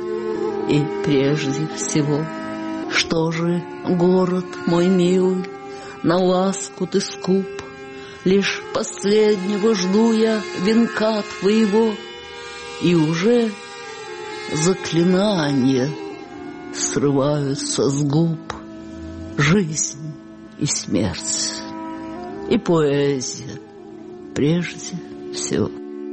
Speaker 11: и прежде всего. Что же, город мой милый, на ласку ты скуп, лишь последнего жду я венка твоего, и уже заклинания срываются с губ, жизнь и смерть. И поэзия прежде всего.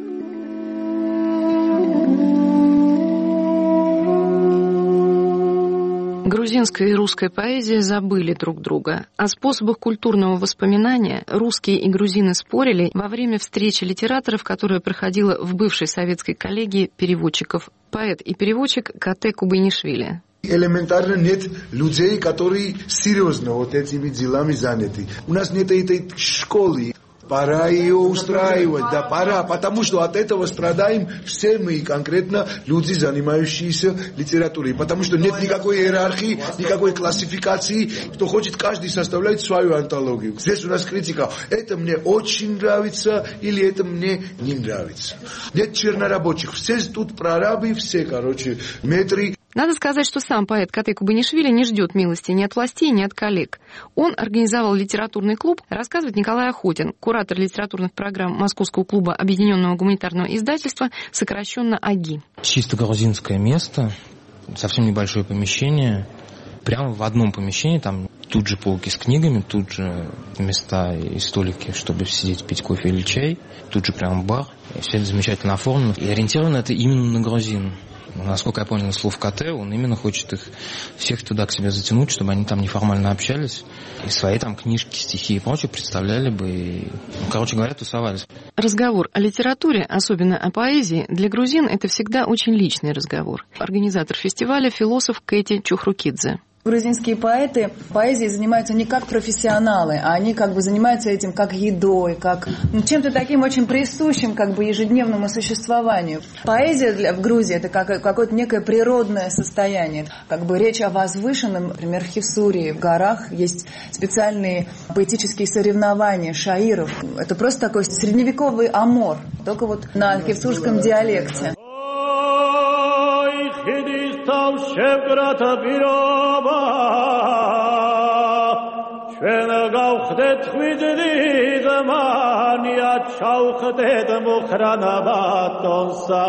Speaker 1: Грузинская и русская поэзия забыли друг друга. О способах культурного воспоминания русские и грузины спорили во время встречи литераторов, которая проходила в бывшей советской коллегии переводчиков. Поэт и переводчик Кате Кубайнишвили.
Speaker 12: Элементарно нет людей, которые серьезно вот этими делами заняты. У нас нет этой школы. Пора ее устраивать, да, пора, потому что от этого страдаем все мы, конкретно люди, занимающиеся литературой, потому что нет никакой иерархии, никакой классификации, кто хочет, каждый составляет свою антологию. Здесь у нас критика, это мне очень нравится или это мне не нравится. Нет чернорабочих, все тут прорабы, все, короче, метры.
Speaker 1: Надо сказать, что сам поэт Кате Кубанишвили не ждет милости ни от властей, ни от коллег. Он организовал литературный клуб, рассказывает Николай Охотин, куратор литературных программ Московского клуба Объединенного гуманитарного издательства, сокращенно АГИ.
Speaker 13: Чисто грузинское место, совсем небольшое помещение. Прямо в одном помещении, там тут же полки с книгами, тут же места и столики, чтобы сидеть, пить кофе или чай, тут же прямо бар. И все это замечательно оформлено. И ориентировано это именно на грузин. Насколько я понял, слов Кате, он именно хочет их всех туда к себе затянуть, чтобы они там неформально общались. И свои там книжки, стихи и прочее представляли бы. И, ну, короче говоря, тусовались.
Speaker 1: Разговор о литературе, особенно о поэзии, для грузин это всегда очень личный разговор. Организатор фестиваля — философ Кэти Чухрукидзе.
Speaker 14: Грузинские поэты поэзией занимаются не как профессионалы, а они как бы занимаются этим как едой, как ну, чем-то таким очень присущим как бы ежедневному существованию. Поэзия для, в Грузии это как, какое-то некое природное состояние. Как бы речь о возвышенном, например, в Хевсурии, в горах есть специальные поэтические соревнования шаиров. Это просто такой средневековый амор, только вот на хевсурском диалекте.
Speaker 15: შევგრათ პირობა ჩვენ გავხდეთ ხვიძდი ზმანია ჩავხდეთ მუხრანა ბატონსა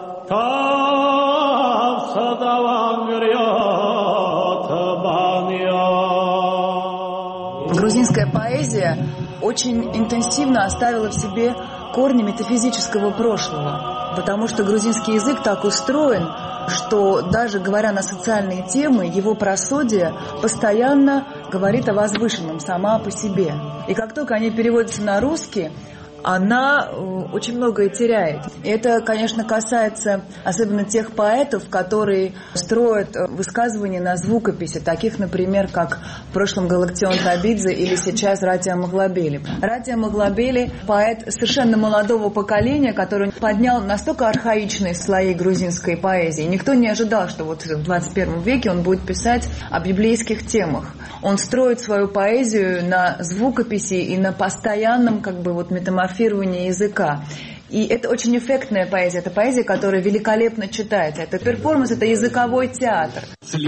Speaker 15: თავსა დავანგრიოთ ბანია.
Speaker 14: Грузинская поэзия очень интенсивно оставила в себе корни метафизического прошлого, потому что грузинский язык так устроен, что даже говоря на социальные темы, его просодия постоянно говорит о возвышенном сама по себе. И как только они переводятся на русский, она очень многое теряет. И это, конечно, касается особенно тех поэтов, которые строят высказывания на звукописи, таких, например, как в прошлом Галактион Табидзе или сейчас Ратия Маглабели. Ратия Маглабели – поэт совершенно молодого поколения, который поднял настолько архаичные слои грузинской поэзии. Никто не ожидал, что вот в двадцать первом веке он будет писать о библейских темах. Он строит свою поэзию на звукописи и на постоянном как бы вот метаморфизме языка. И это очень эффектная поэзия. Это поэзия, которая великолепно читается. Это перформанс, это языковой театр.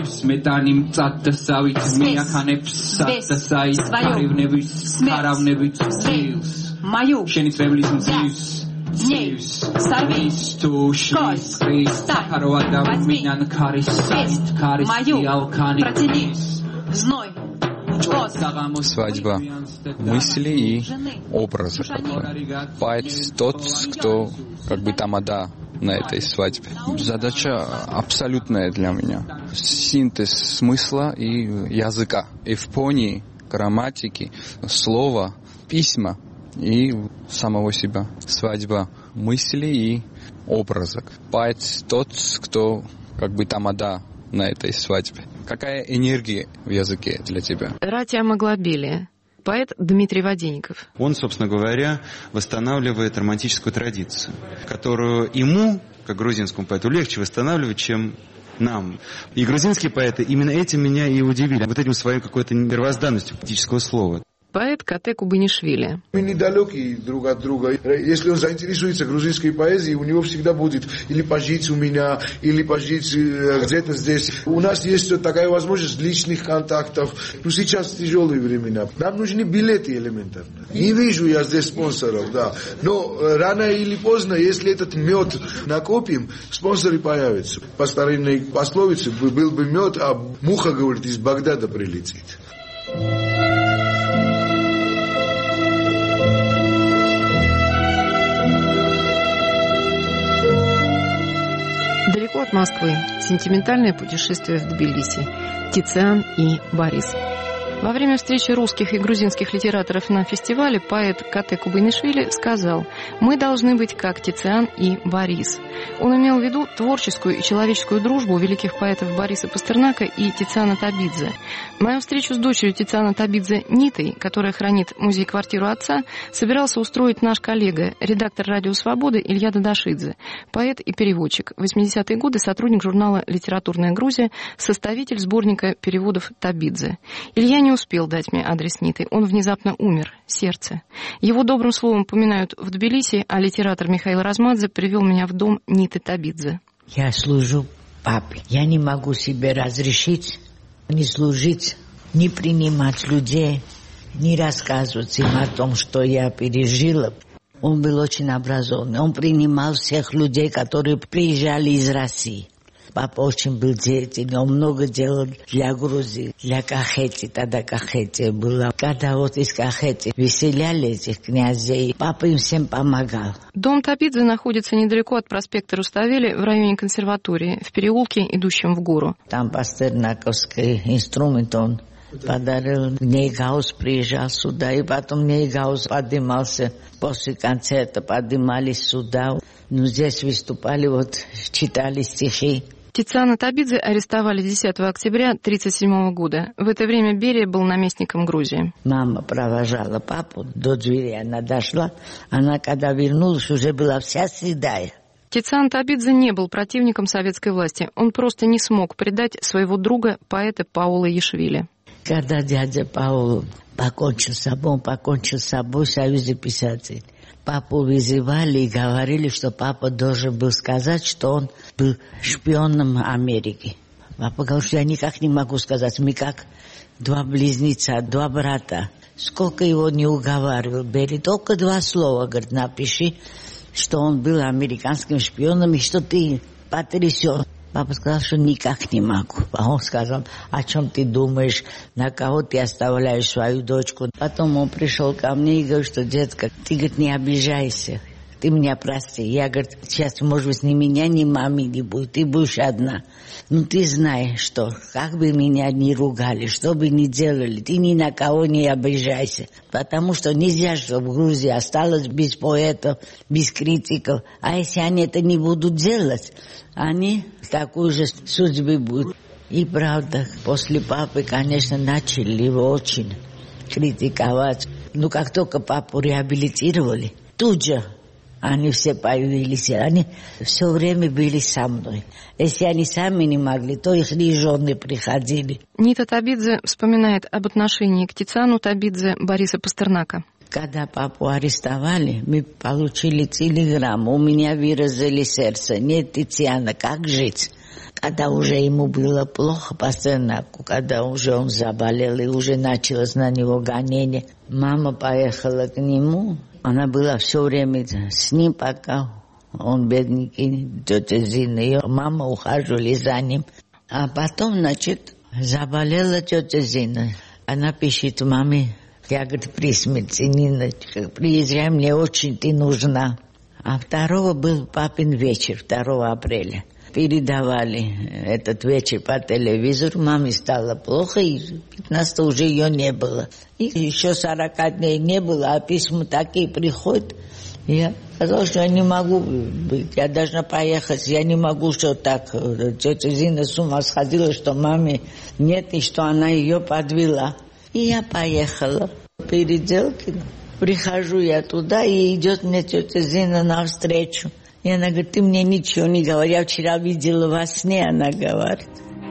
Speaker 16: Мою дней, сорви, кой, встань, возьми, весть мою, протяни, зной.
Speaker 17: Свадьба. Мысли и образы. Поэт тот, кто как бы тамада на этой свадьбе. Задача абсолютная для меня. Синтез смысла и языка. Эвфонии, грамматики, слова, письма и самого себя. Свадьба. Мысли и образы. Поэт тот, кто как бы тамада на этой свадьбе. Какая энергия в языке для тебя?
Speaker 1: Ратия Маглабели, поэт Дмитрий Воденников.
Speaker 10: Он, собственно говоря, восстанавливает романтическую традицию, которую ему, как грузинскому поэту, легче восстанавливать, чем нам. И грузинские поэты именно этим меня и удивили. Вот этим своей какой-то первозданностью поэтического слова.
Speaker 1: Поэт Кате Кубанишвили.
Speaker 12: Мы недалекие друг от друга. Если он заинтересуется грузинской поэзией, у него всегда будет или пожить у меня, или пожить где-то здесь. У нас есть такая возможность личных контактов. Ну, сейчас тяжелые времена. Нам нужны билеты элементарно. Не вижу я здесь спонсоров, да. Но рано или поздно, если этот мед накопим, спонсоры появятся. По старинной пословице, был бы мед, а муха, говорит, из Багдада прилетит.
Speaker 1: Далеко от Москвы. Сентиментальное путешествие в Тбилиси. Тициан и Борис. Во время встречи русских и грузинских литераторов на фестивале поэт Кате Кубайнишвили сказал: «Мы должны быть как Тициан и Борис». Он имел в виду творческую и человеческую дружбу великих поэтов Бориса Пастернака и Тициана Табидзе. Мою встречу с дочерью Тициана Табидзе Нитой, которая хранит музей-квартиру отца, собирался устроить наш коллега, редактор «Радио Свободы» Илья Дадашидзе, поэт и переводчик, в восьмидесятые годы сотрудник журнала «Литературная Грузия», составитель сборника переводов Табидзе. Илья не успел дать мне адрес Ниты, он внезапно умер, сердце. Его добрым словом поминают в Тбилиси, а литератор Михаил Размадзе привел меня в дом Ниты Табидзе.
Speaker 18: Я служу папе. Я не могу себе разрешить не служить, не принимать людей, не рассказывать им о том, что я пережила. Он был очень образованный. Он принимал всех людей, которые приезжали из России. Папа очень был деятельный, он много делал для Грузии, для Кахети, тогда Кахетия была. Когда вот из Кахети выселяли этих князей, папа им всем помогал.
Speaker 1: Дом Табидзе находится недалеко от проспекта Руставели в районе консерватории, в переулке, идущем в гору.
Speaker 18: Там пастернаковский инструмент он подарил. Нейгаус приезжал сюда, и потом Нейгаус поднимался после концерта, поднимались сюда. Ну, здесь выступали, вот читали стихи.
Speaker 1: Тициана Табидзе арестовали десятого октября тысяча девятьсот тридцать седьмого года. В это время Берия был наместником Грузии.
Speaker 18: Мама провожала папу до двери, она дошла. Она, когда вернулась, уже была вся седая.
Speaker 1: Тициан Табидзе не был противником советской власти. Он просто не смог предать своего друга, поэта Паула Яшвили.
Speaker 18: Когда дядя Паул покончил с собой, он покончил с собой в Союзе писателей. Папу вызывали и говорили, что папа должен был сказать, что он был шпионом Америки. Папа говорил, что я никак не могу сказать. Мы как два близнеца, два брата. Сколько его не уговаривал Берия, только два слова, говорит, напиши, что он был американским шпионом и что ты потрясен. Папа сказал, что никак не могу. А он сказал, о чем ты думаешь, на кого ты оставляешь свою дочку. Потом он пришел ко мне и говорит, что, детка, ты, говорит, не обижайся, ты меня прости. Я, говорит, сейчас, может быть, ни меня, ни мамы не будет, ты будешь одна. Ну, ты знаешь, что, как бы меня ни ругали, что бы ни делали, ты ни на кого не обижайся. Потому что нельзя, чтобы Грузия осталась без поэтов, без критиков. А если они это не будут делать, они такой же судьбы будут. И правда, после папы, конечно, начали его очень критиковать. Но как только папу реабилитировали, тут же они все появились. Они все время были со мной. Если они сами не могли, то их жены приходили.
Speaker 1: Нита Табидзе вспоминает об отношении к Тициану Табидзе Бориса Пастернака.
Speaker 18: Когда папу арестовали, мы получили телеграмму. У меня выразили сердце. Нет, Тициана, как жить? Когда уже ему было плохо, Пастернаку, когда уже он заболел и уже началось на него гонение, мама поехала к нему. Она была все время с ним, пока он, бедненький, тетя Зина, ее мама ухаживали за ним. А потом, значит, заболела тетя Зина. Она пишет маме, я, говорит, при смерти, Ниночка, приезжай, мне очень ты нужна. А второго был папин вечер, второго апреля. Передавали этот вечер по телевизору, маме стало плохо, и пятнадцатого уже ее не было. И еще сорока дней не было, а письма такие приходят. Я сказала, что я не могу быть, я должна поехать, я не могу, что так. Тетя Зина с ума сходила, что маме нет, и что она ее подвела. И я поехала в Переделкино. Прихожу я туда, и идет мне тетя Зина навстречу. И она говорит, ты мне ничего не говори, я вчера видела во сне, она говорит.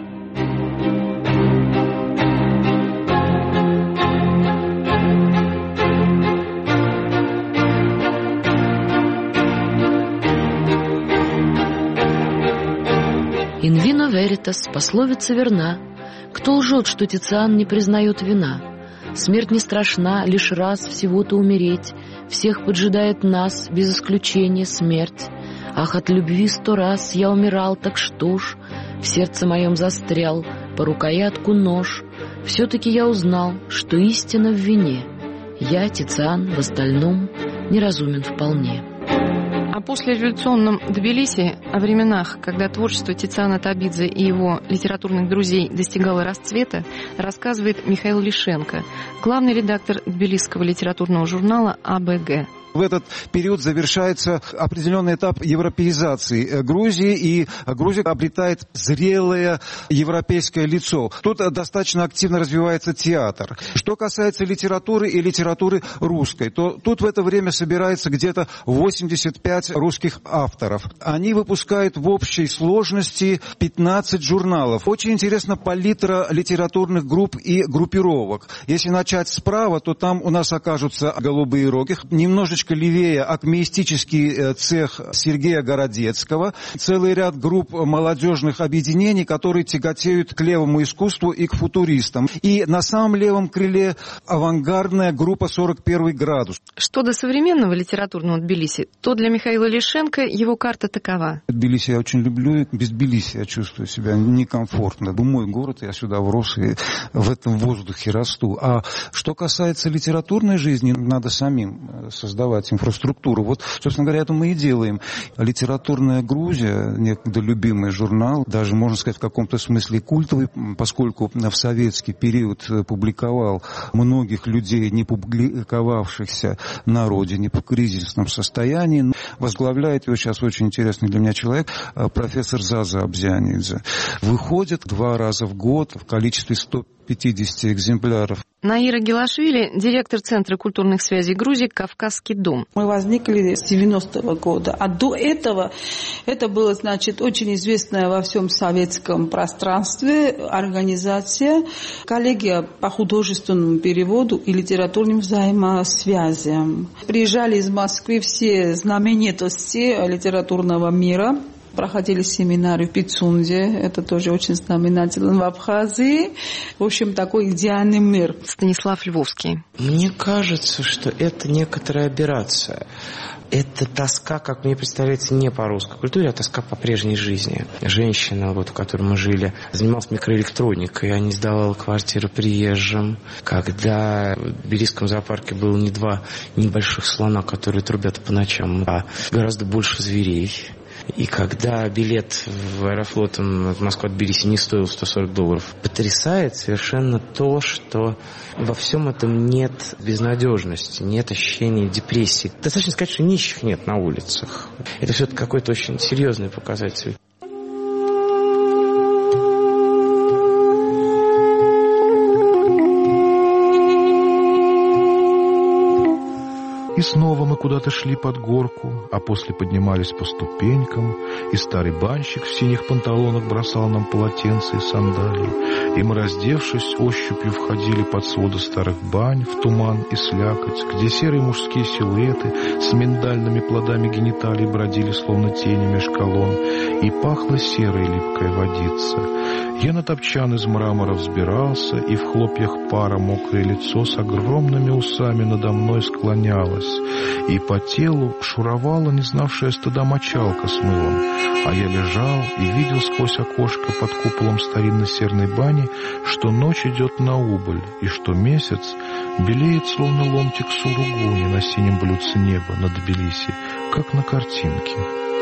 Speaker 19: «In vino veritas» пословица верна. Кто лжет, что Тициан не признает вина? Смерть не страшна, лишь раз всего-то умереть. Всех поджидает нас, без исключения, смерть. Ах, от любви сто раз я умирал, так что ж, в сердце моем застрял по рукоятку нож. Все-таки я узнал, что истина в вине. Я, Тициан, в остальном неразумен вполне.
Speaker 1: О послереволюционном Тбилиси, о временах, когда творчество Тициана Табидзе и его литературных друзей достигало расцвета, рассказывает Михаил Лишенко, главный редактор тбилисского литературного журнала «А Бэ Гэ».
Speaker 20: В этот период завершается определенный этап европеизации Грузии, и Грузия обретает зрелое европейское лицо. Тут достаточно активно развивается театр. Что касается литературы и литературы русской, то тут в это время собирается где-то восемьдесят пять русских авторов. Они выпускают в общей сложности пятнадцать журналов. Очень интересна палитра литературных групп и группировок. Если начать справа, то там у нас окажутся «Голубые роги», немножечко левее акмеистический цех Сергея Городецкого, целый ряд групп молодежных объединений, которые тяготеют к левому искусству и к футуристам. И на самом левом крыле авангардная группа «сорок первый градус».
Speaker 1: Что до современного литературного Тбилиси, то для Михаила Лишенко его карта такова.
Speaker 20: Тбилиси я очень люблю, и без Тбилиси я чувствую себя некомфортно. Это мой город, я сюда врос и в этом воздухе расту. А что касается литературной жизни, надо самим создавать инфраструктуру. Вот, собственно говоря, это мы и делаем. Литературная Грузия, некогда любимый журнал, даже, можно сказать, в каком-то смысле культовый, поскольку в советский период публиковал многих людей, не публиковавшихся на родине в кризисном состоянии. Возглавляет его сейчас очень интересный для меня человек, профессор Заза Абзианидзе. Выходит два раза в год в количестве сто пятьдесят экземпляров.
Speaker 1: Наира Гелашвили, директор Центра культурных связей Грузии «Кавказский дом».
Speaker 21: Мы возникли с девяностого года, а до этого это была, значит, очень известная во всем советском пространстве организация «Коллегия по художественному переводу и литературным взаимосвязям». Приезжали из Москвы все знаменитости литературного мира. Проходили семинары в Пицунде, это тоже очень знаменательно, в Абхазии. В общем, такой идеальный мир.
Speaker 1: Станислав Львовский.
Speaker 13: Мне кажется, что это некоторая аберрация. Это тоска, как мне представляется, не по русской культуре, а тоска по прежней жизни. Женщина, вот, в которой мы жили, занималась микроэлектроникой, а не сдавала квартиру приезжим. Когда в Тбилисском зоопарке было не два небольших слона, которые трубят по ночам, а гораздо больше зверей. И когда билет в Аэрофлот от Москвы-Тбилиси не стоил сто сорок долларов, потрясает совершенно то, что во всем этом нет безнадежности, нет ощущения депрессии. Достаточно сказать, что нищих нет на улицах. Это все-таки какой-то очень серьезный показатель.
Speaker 9: И снова мы куда-то шли под горку, а после поднимались по ступенькам, и старый банщик в синих панталонах бросал нам полотенца и сандалии, и мы, раздевшись, ощупью входили под своды старых бань в туман и слякоть, где серые мужские силуэты с миндальными плодами гениталий бродили словно тени меж колонн, и пахла серой липкая водица. Я на топчан из мрамора взбирался, и в хлопьях пара мокрое лицо с огромными усами надо мной склонялось, и по телу шуровала не знавшая стыда мочалка с мылом, а я лежал и видел сквозь окошко под куполом старинной серной бани, что ночь идет на убыль, и что месяц белеет, словно ломтик суругуни на синем блюдце неба над Тбилиси, как на картинке.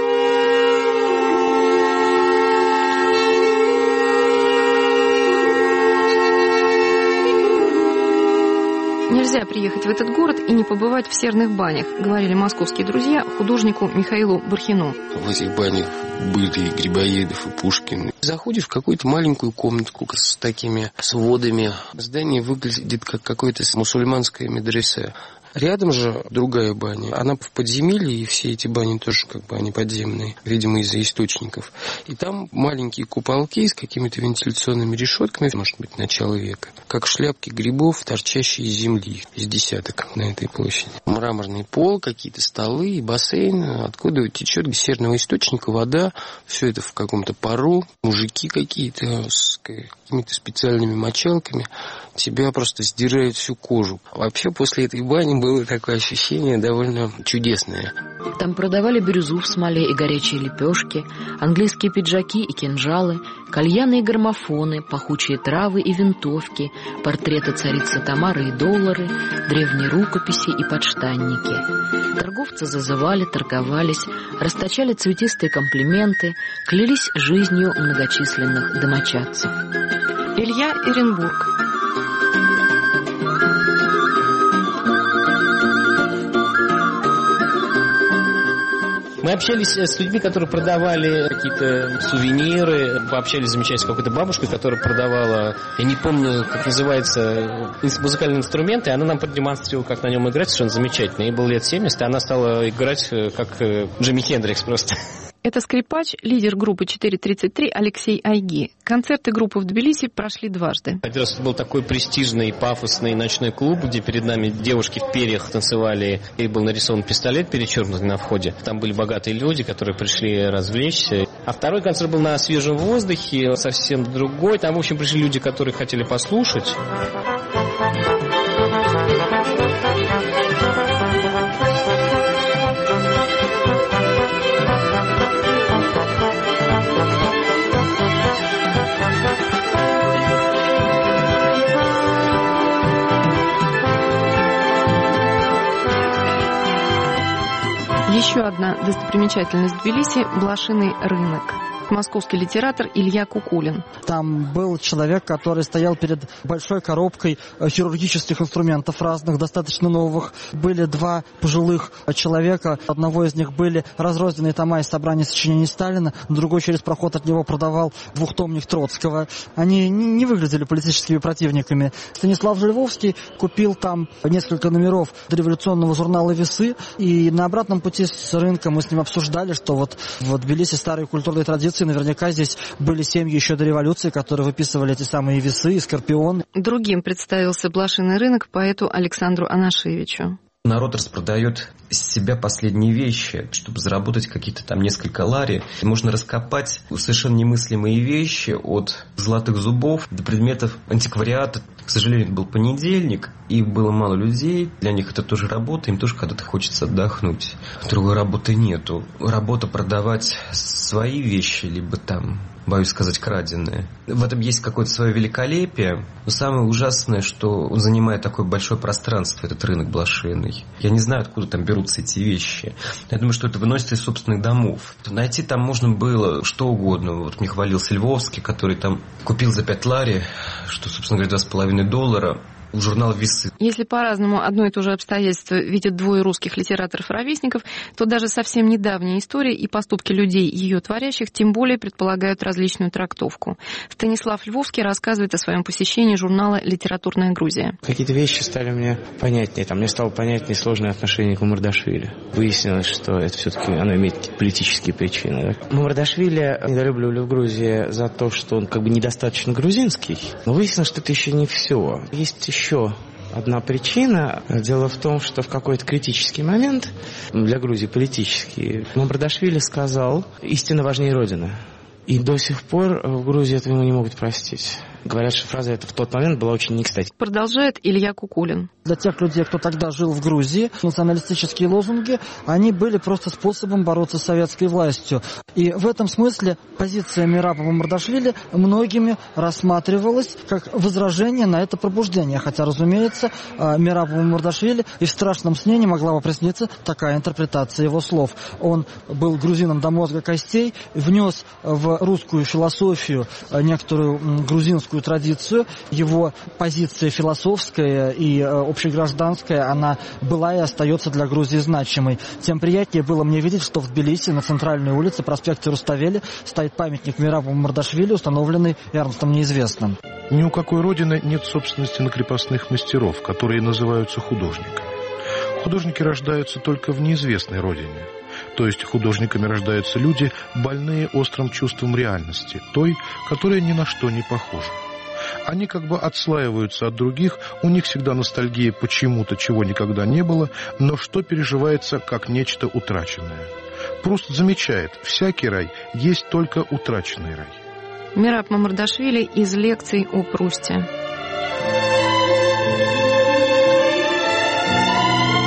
Speaker 1: Нельзя приехать в этот город и не побывать в серных банях, говорили московские друзья художнику Михаилу Бархину.
Speaker 8: В этих банях были и Грибоедов, и Пушкин. Заходишь в какую-то маленькую комнатку с такими сводами. Здание выглядит как какое-то мусульманское медресе. Рядом же другая баня. Она в подземелье, и все эти бани тоже как бы они подземные, видимо, из-за источников. И там маленькие куполки с какими-то вентиляционными решетками, может быть, начала века. Как шляпки грибов, торчащие из земли, из десяток на этой площади. Мраморный пол, какие-то столы и бассейн, откуда течет из серного источника вода. Все это в каком-то пару. Мужики какие-то с какими-то специальными мочалками. Тебя просто сдирают всю кожу. Вообще после этой бани было такое ощущение довольно чудесное.
Speaker 19: Там продавали бирюзу в смоле и горячие лепешки, английские пиджаки и кинжалы, кальяны и граммофоны, пахучие травы и винтовки, портреты царицы Тамары и доллары, древние рукописи и подштанники. Торговцы зазывали, торговались, расточали цветистые комплименты, клялись жизнью многочисленных домочадцев.
Speaker 1: Илья Эренбург.
Speaker 4: Мы общались с людьми, которые продавали какие-то сувениры, пообщались замечательно с какой-то бабушкой, которая продавала, я не помню, как называется, музыкальные инструменты, и она нам продемонстрировала, как на нем играть, совершенно замечательно. Ей было лет семьдесят, и она стала играть как Джимми Хендрикс просто.
Speaker 1: Это скрипач, лидер группы четыре тридцать три Алексей Айги. Концерты группы в Тбилиси прошли дважды.
Speaker 4: Один раз был такой престижный, пафосный ночной клуб, где перед нами девушки в перьях танцевали, и был нарисован пистолет перечеркнутый на входе. Там были богатые люди, которые пришли развлечься. А второй концерт был на свежем воздухе, совсем другой. Там, в общем, пришли люди, которые хотели послушать.
Speaker 1: Еще одна достопримечательность Тбилиси – Блошиный рынок. Московский литератор Илья Кукулин.
Speaker 22: Там был человек, который стоял перед большой коробкой хирургических инструментов разных, достаточно новых. Были два пожилых человека. Одного из них были разрозненные тома из собрания сочинений Сталина, другой через проход от него продавал двухтомник Троцкого. Они не выглядели политическими противниками. Станислав Жильвовский купил там несколько номеров дореволюционного журнала «Весы», и на обратном пути с рынка мы с ним обсуждали, что вот в Тбилиси старые культурные традиции. Наверняка здесь были семьи еще до революции, которые выписывали эти самые весы и скорпионы.
Speaker 1: Другим представился Блошиный рынок поэту Александру Анашевичу.
Speaker 23: Народ распродает из себя последние вещи, чтобы заработать какие-то там несколько лари. Можно раскопать совершенно немыслимые вещи от золотых зубов до предметов антиквариата. К сожалению, это был понедельник, и было мало людей. Для них это тоже работа, им тоже когда-то хочется отдохнуть. Другой работы нету. Работа продавать свои вещи, либо там, боюсь сказать, краденые. В этом есть какое-то свое великолепие. Но самое ужасное, что он занимает такое большое пространство, этот рынок блошиный. Я не знаю, откуда там берутся эти вещи. Я думаю, что это выносится из собственных домов. Найти там можно было что угодно. Вот мне хвалился Львовский, который там купил за пять лари, что, собственно говоря, два с половиной доллара, в журнал «Весы».
Speaker 1: Если по-разному одно и то же обстоятельство видят двое русских литераторов-ровесников, то даже совсем недавняя история и поступки людей, ее творящих, тем более предполагают различную трактовку. Станислав Львовский рассказывает о своем посещении журнала «Литературная Грузия».
Speaker 24: Какие-то вещи стали мне понятнее. Там мне стало понятнее сложное отношение к Мамардашвили. Выяснилось, что это все-таки оно имеет какие-то политические причины. Да? Мамардашвили недолюбливали в Грузии за то, что он как бы недостаточно грузинский. Но выяснилось, что это еще не все. Есть еще Еще одна причина. Дело в том, что в какой-то критический момент, для Грузии политический, Мамардашвили сказал: «Истина важнее Родины». И до сих пор в Грузии этого ему не могут простить. Говорят, что фраза эта в тот момент была очень не кстати.
Speaker 1: Продолжает Илья Кукулин.
Speaker 22: Для тех людей, кто тогда жил в Грузии, националистические лозунги, они были просто способом бороться с советской властью. И в этом смысле позиция Мераба Мамардашвили многими рассматривалась как возражение на это пробуждение. Хотя, разумеется, Мерабу Мамардашвили и в страшном сне не могла бы присниться такая интерпретация его слов. Он был грузином до мозга костей, внес в русскую философию некоторую грузинскую традицию. Его позиция философская и общегражданская, она была и остается для Грузии значимой. Тем приятнее было мне видеть, что в Тбилиси на центральной улице, проспекте Руставели, стоит памятник Мерабу Мамардашвили, установленный Эрнстом Неизвестным.
Speaker 9: Ни у какой родины нет собственности на крепостных мастеров, которые называются художниками. Художники рождаются только в неизвестной родине. То есть художниками рождаются люди, больные острым чувством реальности, той, которая ни на что не похожа. Они как бы отслаиваются от других, у них всегда ностальгия по чему-то, чего никогда не было, но что переживается как нечто утраченное. Пруст замечает, всякий рай есть только утраченный рай.
Speaker 1: Мераб Мамардашвили из лекций о Прусте.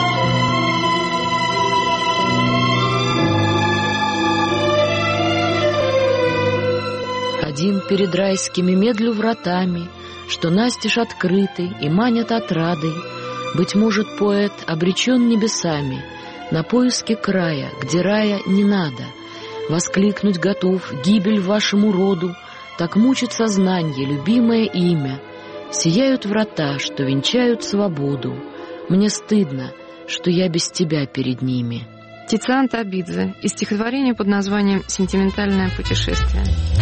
Speaker 19: Один перед райскими медлю вратами, что настежь открыты и манят отрадой. Быть может, поэт обречен небесами на поиски края, где рая не надо. Воскликнуть готов гибель вашему роду, так мучит сознанье любимое имя. Сияют врата, что венчают свободу. Мне стыдно, что я без тебя перед ними.
Speaker 1: Тициан Табидзе из стихотворения под названием «Сентиментальное путешествие».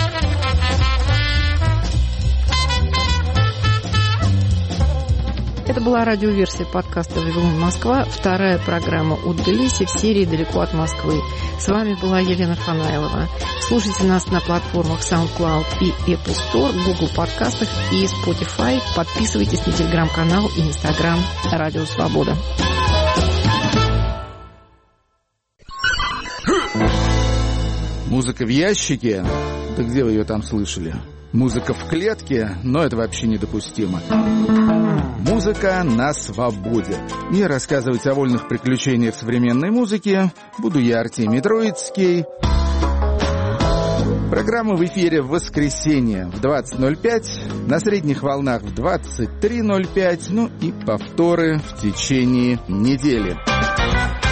Speaker 1: Это была радиоверсия подкаста «Вавилон Москва», вторая программа о Тбилиси в серии «Далеко от Москвы». С вами была Елена Фанаилова. Слушайте нас на платформах SoundCloud и Apple Store, Google подкастах и Spotify. Подписывайтесь на телеграм-канал и Instagram «Радио Свобода».
Speaker 2: Музыка в ящике? Да где вы ее там слышали? Музыка в клетке? Но это вообще недопустимо. Музыка на свободе. И рассказывать о вольных приключениях современной музыки буду я, Артемий Троицкий. Программа в эфире в воскресенье в двадцать ноль пять, на средних волнах в двадцать три ноль пять, ну и повторы в течение недели.